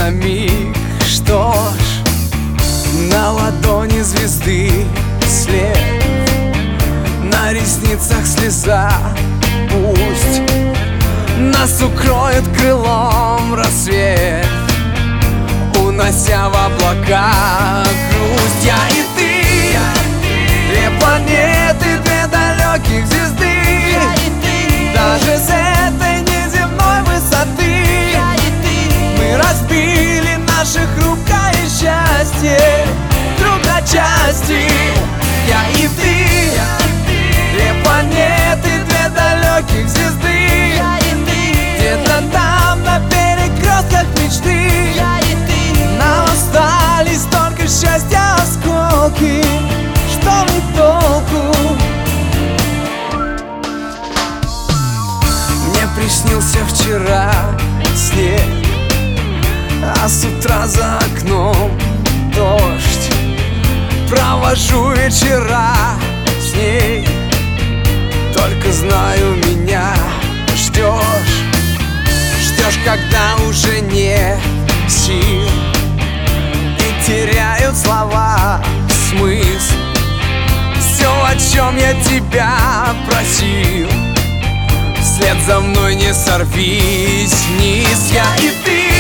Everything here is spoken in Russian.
на миг. Что ж, на ладони звезды след, на ресницах слеза. Пусть нас укроет крылом рассвет, унося в облака грусть. Я и ты, две планеты, две далеких звезды. Даже с этой неземной высоты мы разбили наше хрупкое счастье друг на части. Я и ты, две планеты, две далеких звезды. Где-то там на перекрестках мечты нам остались только счастья осколки. Что мне толку? Мне приснился вчера снег, а с утра за окном дождь. Провожу вечера с ней, только знаю, меня ждешь. Ждешь, когда уже нет сил и теряют слова смысл. Все, о чем я тебя просил, вслед за мной не сорвись вниз. Я и ты,